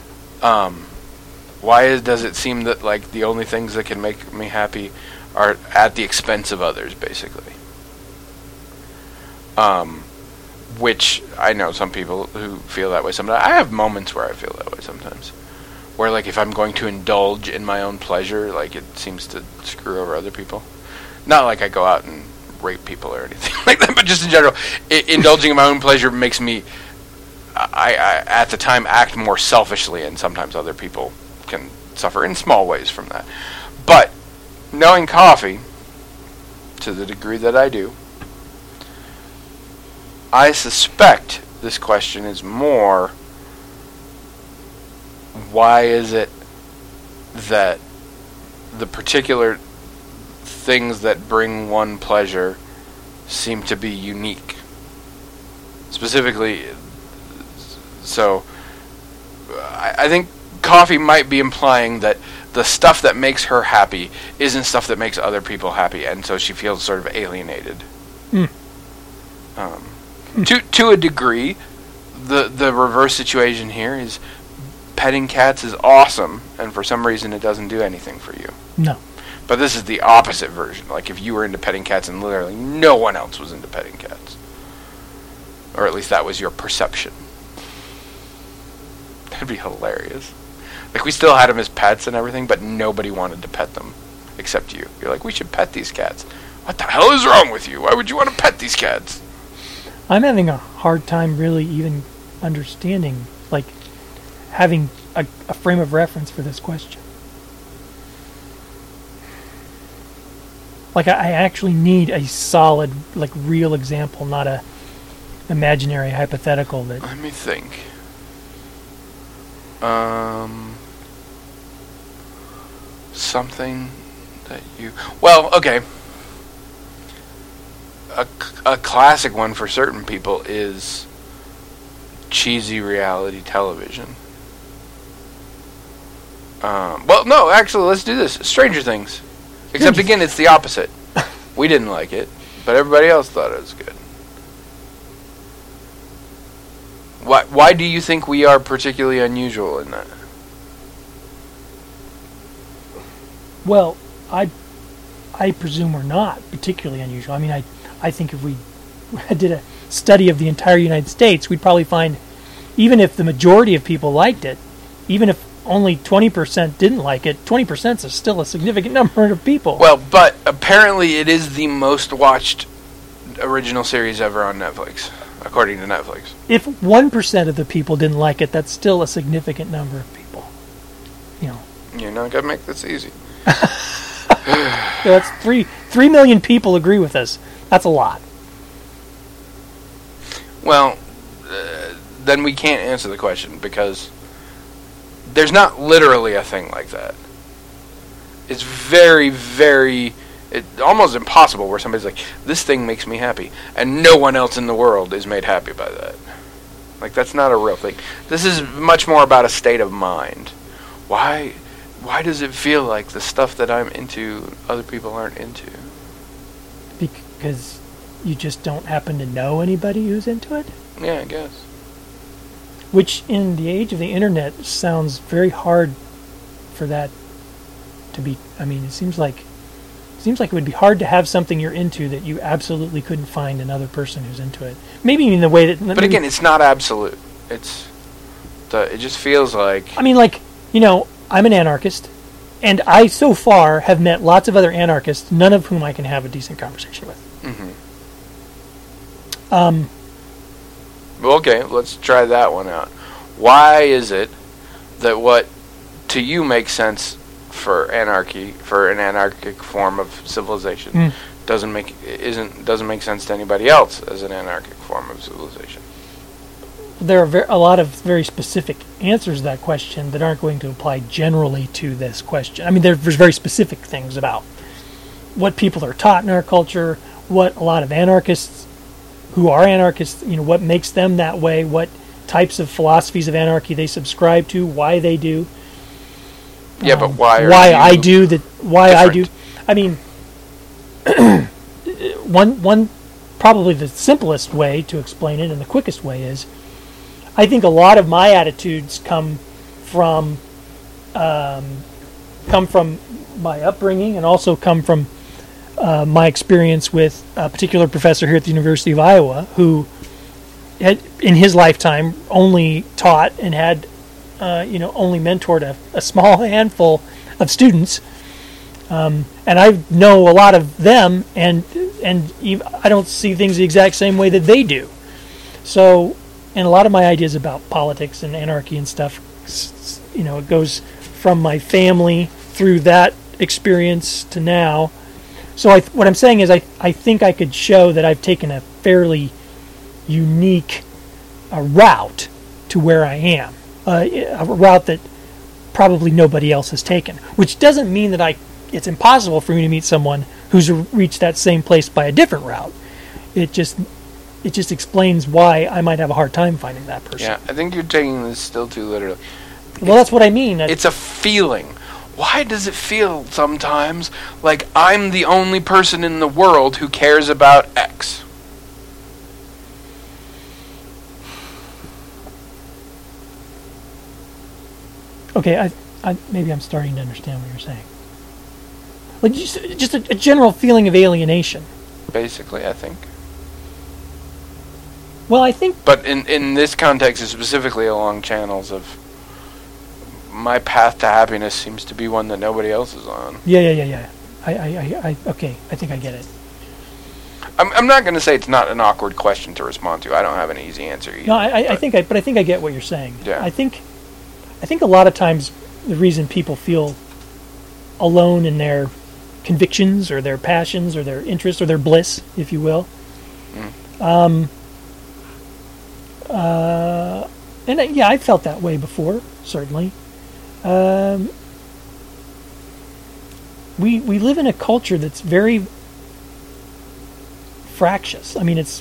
does it seem that like the only things that can make me happy are at the expense of others, basically? which I know some people who feel that way sometimes. I have moments where I feel that way sometimes. Where, like, if I'm going to indulge in my own pleasure, like, it seems to screw over other people. Not like I go out and rape people or anything like that, but just in general, indulging in my own pleasure makes me, I at the time, act more selfishly, and sometimes other people can suffer in small ways from that. But, knowing coffee, to the degree that I do, I suspect this question is more, why is it that the particular things that bring one pleasure seem to be unique? Specifically, so I think coffee might be implying that the stuff that makes her happy isn't stuff that makes other people happy, and so she feels sort of alienated. To a degree, the reverse situation here is petting cats is awesome, and for some reason it doesn't do anything for you. No. But this is the opposite version. Like, if you were into petting cats and literally no one else was into petting cats. Or at least that was your perception. That'd be hilarious. Like, we still had them as pets and everything, but nobody wanted to pet them. Except you. You're like, we should pet these cats. What the hell is wrong with you? Why would you want to pet these cats? I'm having a hard time really even understanding, like, having a frame of reference for this question. Like, I actually need a solid, like, real example, not a imaginary hypothetical that... Let me think. Something that you... Well, okay. A classic one for certain people is cheesy reality television. Well, no, actually, let's do this. Stranger Things. Except, again, it's the opposite. We didn't like it, but everybody else thought it was good. Why do you think we are particularly unusual in that? Well, I presume we're not particularly unusual. I mean, I think if we did a study of the entire United States, we'd probably find, even if the majority of people liked it, even if only 20% didn't like it, 20% is still a significant number of people. Well, but apparently it is the most watched original series ever on Netflix, according to Netflix. If 1% of the people didn't like it, that's still a significant number of people. You know. You're not going to make this easy. That's 3 million people agree with us. That's a lot. Well, then we can't answer the question, because there's not literally a thing like that. It's very, very... almost impossible where somebody's like, this thing makes me happy, and no one else in the world is made happy by that. Like, that's not a real thing. This is much more about a state of mind. Why does it feel like the stuff that I'm into, other people aren't into? Because you just don't happen to know anybody who's into it? Yeah, I guess. Which, in the age of the internet, sounds very hard for that to be... I mean, it seems like it would be hard to have something you're into that you absolutely couldn't find another person who's into it. Maybe in the way that... But again, it's not absolute. It just feels like... I mean, like, you know, I'm an anarchist, and I, so far, have met lots of other anarchists, none of whom I can have a decent conversation with. Mm-hmm. Well, okay, let's try that one out. Why is it that what to you makes sense for anarchy, for an anarchic form of civilization, doesn't make sense to anybody else as an anarchic form of civilization? There are a lot of very specific answers to that question that aren't going to apply generally to this question. I mean, there's very specific things about what people are taught in our culture, what a lot of anarchists who are anarchists, you know, what makes them that way, what types of philosophies of anarchy they subscribe to, why they do. Yeah, but why I do. I mean, one probably the simplest way to explain it and the quickest way is, I think a lot of my attitudes come from my upbringing, and also come from my experience with a particular professor here at the University of Iowa, who had in his lifetime only taught and had only mentored a small handful of students, and I know a lot of them, and I don't see things the exact same way that they do. So, and a lot of my ideas about politics and anarchy and stuff, it goes from my family through that experience to now. So what I'm saying is I think I could show that I've taken a fairly unique route to where I am, a route that probably nobody else has taken, which doesn't mean that it's impossible for me to meet someone who's reached that same place by a different route. It just explains why I might have a hard time finding that person. Yeah, I think you're taking this still too literally. Well, that's what I mean. It's a feeling. Why does it feel sometimes like I'm the only person in the world who cares about X? Okay, I maybe I'm starting to understand what you're saying. Like just a general feeling of alienation. Basically, I think. Well, I think... But in this context, specifically along channels of... My path to happiness seems to be one that nobody else is on. Yeah. Okay, I think I get it. I'm not going to say it's not an awkward question to respond to. I don't have an easy answer either. No, I think I get what you're saying. Yeah. I think a lot of times the reason people feel alone in their convictions or their passions or their interests or their bliss, if you will. I felt that way before, certainly. We live in a culture that's very fractious. I mean,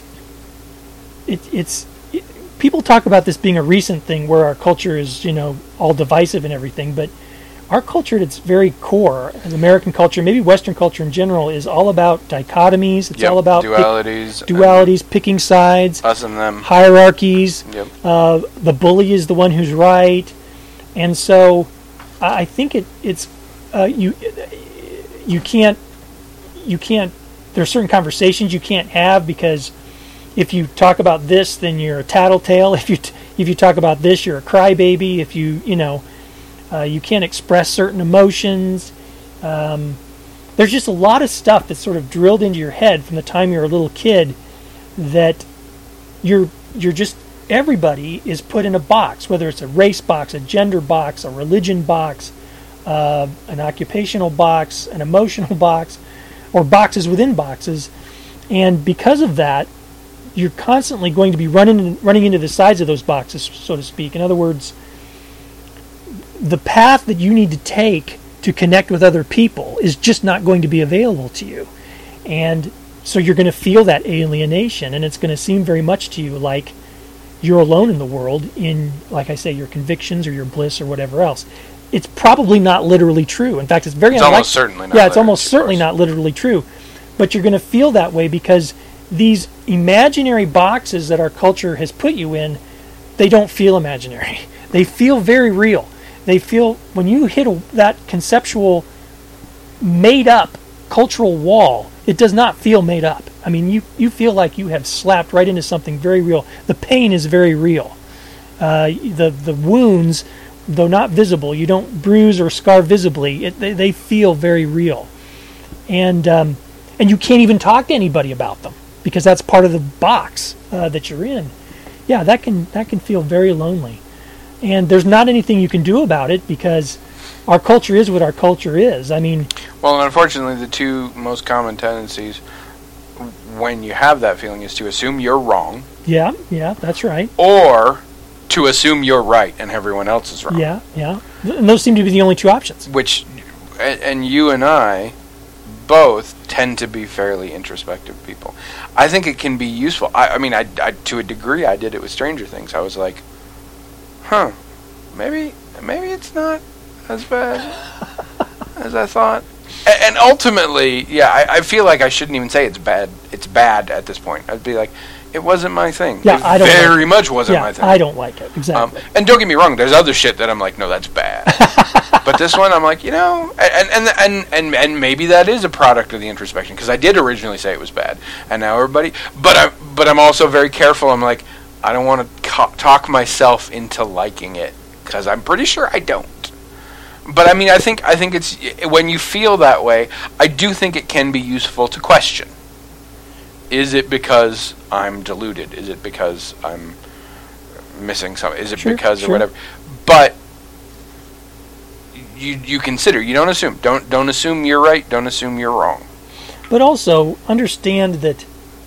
people talk about this being a recent thing where our culture is, all divisive and everything, but our culture at its very core, as American culture, maybe Western culture in general, is all about dichotomies. It's all about dualities, picking sides, us and them, hierarchies. Yep. The bully is the one who's right, and so I think it's you can't. There's certain conversations you can't have because if you talk about this, then you're a tattletale. If you talk about this, you're a crybaby. If you can't express certain emotions. There's just a lot of stuff that's sort of drilled into your head from the time you're a little kid that you're just, everybody is put in a box, whether it's a race box, a gender box, a religion box, an occupational box, an emotional box, or boxes within boxes. And because of that, you're constantly going to be running into the sides of those boxes, so to speak. In other words, the path that you need to take to connect with other people is just not going to be available to you. And so you're going to feel that alienation, and it's going to seem very much to you like you're alone in the world in, like I say, your convictions or your bliss or whatever else. It's probably not literally true. In fact, it's very unlikely. Almost certainly not. Yeah, it's almost certainly not literally true. But you're going to feel that way because these imaginary boxes that our culture has put you in, they don't feel imaginary. They feel very real. They feel, when you hit that conceptual, made-up cultural wall, it does not feel made up. I mean, you feel like you have slapped right into something very real. The pain is very real. The wounds, though not visible, you don't bruise or scar visibly. They feel very real, and you can't even talk to anybody about them because that's part of the box that you're in. Yeah, that can feel very lonely. And there's not anything you can do about it because our culture is what our culture is. I mean... Well, unfortunately, the two most common tendencies when you have that feeling is to assume you're wrong. Yeah, that's right. Or to assume you're right and everyone else is wrong. Yeah. And those seem to be the only two options. Which, and you and I both tend to be fairly introspective people. I think it can be useful. I mean, I to a degree, I did it with Stranger Things. I was like... maybe it's not as bad as I thought. And ultimately, yeah, I feel like I shouldn't even say it's bad. It's bad at this point. I'd be like, it wasn't my thing. Yeah, it very much wasn't my thing. I don't like it, exactly. And don't get me wrong, there's other shit that I'm like, no, that's bad. But this one, I'm like, and maybe that is a product of the introspection, because I did originally say it was bad, and now everybody... But I'm also very careful. I'm like, I don't want to talk myself into liking it, because I'm pretty sure I don't. But I mean, I think it's, when you feel that way, I do think it can be useful to question. Is it because I'm deluded? Is it because I'm missing something? Is it because or whatever? But you consider. You don't assume. Don't assume you're right. Don't assume you're wrong. But also understand that,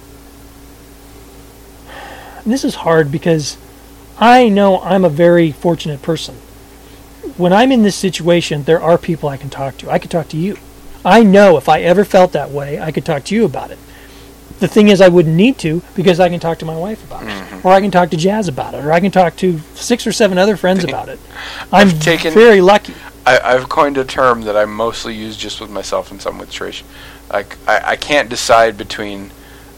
and this is hard because I know I'm a very fortunate person. When I'm in this situation, there are people I can talk to. I could talk to you. I know if I ever felt that way, I could talk to you about it. The thing is, I wouldn't need to, because I can talk to my wife about it, or I can talk to Jazz about it, or I can talk to 6 or 7 other friends about it. I'm very lucky. I've coined a term that I mostly use just with myself and some with Trish. I can't decide between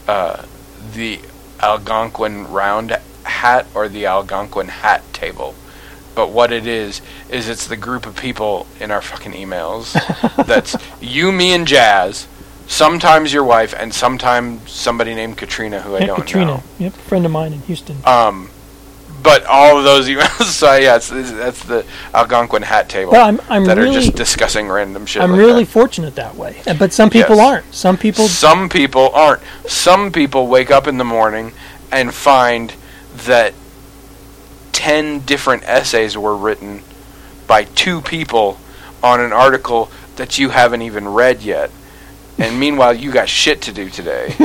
the Algonquin round hat or the Algonquin hat table. But what it is it's the group of people in our fucking emails that's you, me, and Jazz, sometimes your wife, and sometimes somebody named Katrina, who I don't know. Katrina, yep, a friend of mine in Houston. But all of those emails, so yeah, that's the Algonquin hat table. Well, I'm that really, are just discussing random shit. I'm like really that. fortunate that way, but some people aren't. Some people aren't. Some people wake up in the morning and find that 10 different essays were written by 2 people on an article that you haven't even read yet. And meanwhile, you got shit to do today.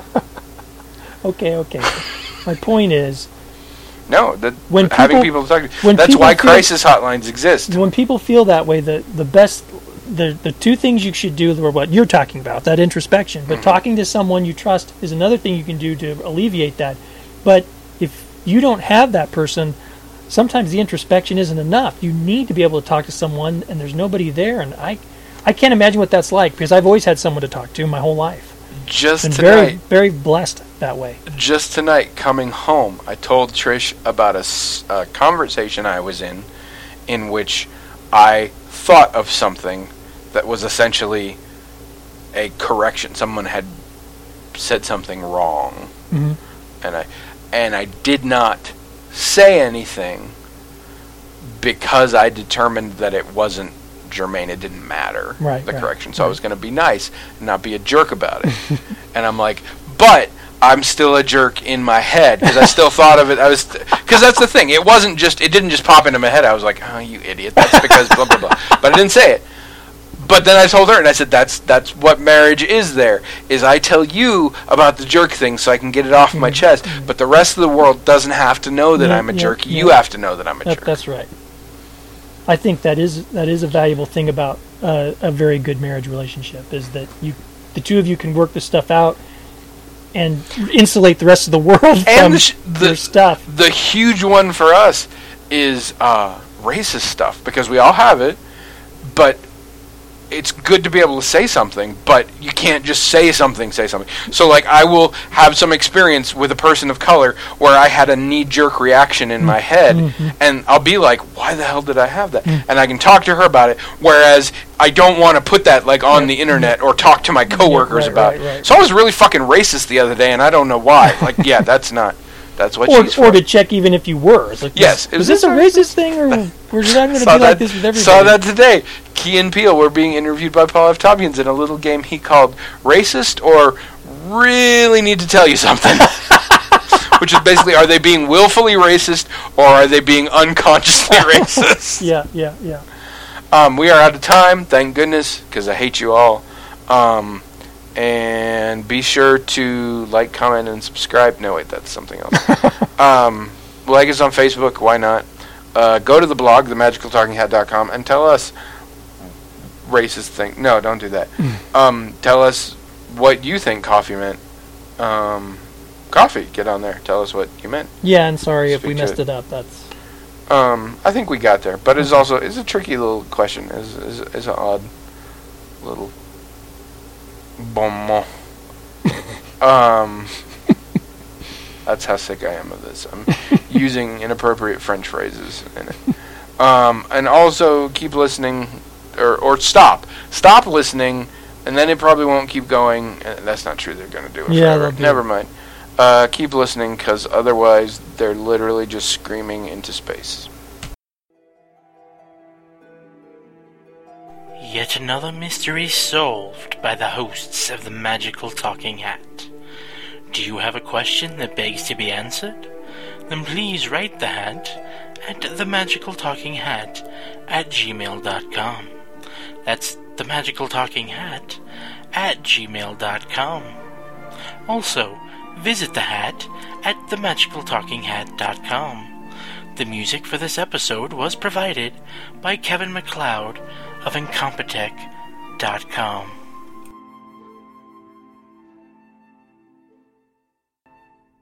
Okay. My point is, no, that when having people to talk to. That's why crisis hotlines exist. When people feel that way, the best, the 2 things you should do are what you're talking about, that introspection. But talking to someone you trust is another thing you can do to alleviate that. But if you don't have that person, sometimes the introspection isn't enough. You need to be able to talk to someone, and there's nobody there. And I can't imagine what that's like, because I've always had someone to talk to my whole life. Just been tonight, very blessed that way. Just tonight, coming home, I told Trish about a conversation I was in which I thought of something that was essentially a correction. Someone had said something wrong, and I did not say anything because I determined that it wasn't germane. It didn't matter, the correction. So I was going to be nice and not be a jerk about it. And I'm like, but I'm still a jerk in my head, because I still thought of it. Because that's the thing. It didn't just pop into my head. I was like, oh, you idiot. That's because blah, blah, blah. But I didn't say it. But then I told her, and I said, that's what marriage is there, is I tell you about the jerk thing so I can get it off my chest, but the rest of the world doesn't have to know that I'm a jerk. You have to know that I'm a jerk. That's right. I think that is a valuable thing about a very good marriage relationship, is that the 2 of you can work this stuff out and insulate the rest of the world from their stuff. The huge one for us is racist stuff, because we all have it, but it's good to be able to say something, but you can't just say something. So, like, I will have some experience with a person of color where I had a knee-jerk reaction in my head, and I'll be like, why the hell did I have that? And I can talk to her about it, whereas I don't want to put that, like, on the internet or talk to my coworkers about it. So I was really fucking racist the other day, and I don't know why. Like, yeah, that's what she's for. Or to check even if you were. It's like, yes. Was this a racist thing, or we're not going to be like this with everybody? Saw that today. Key and Peele were being interviewed by Paul F. Tompkins in a little game he called Racist or Really Need to Tell You Something. Which is basically, are they being willfully racist, or are they being unconsciously racist? Yeah. We are out of time, thank goodness, because I hate you all. And be sure to like, comment, and subscribe. No, wait, that's something else. Like us on Facebook, why not? Go to the blog, themagicaltalkinghat.com, and tell us racist thing. No, don't do that. Tell us what you think coffee meant. Coffee, get on there. Tell us what you meant. Yeah, and sorry if we messed it up. That's. I think we got there, but it's a tricky little question. It's an odd little bon mot. That's how sick I am of this. I'm using inappropriate French phrases in it. And also keep listening, or stop listening, and then it probably won't keep going. That's not true. They're going to do it forever. Never mind. Keep listening, because otherwise they're literally just screaming into space. Yet another mystery solved by the hosts of the Magical Talking Hat. Do you have a question that begs to be answered? Then please write the hat at themagicaltalkinghat@gmail.com. That's themagicaltalkinghat@gmail.com. Also, visit the hat at themagicaltalkinghat.com. The music for this episode was provided by Kevin MacLeod of Incompetech.com.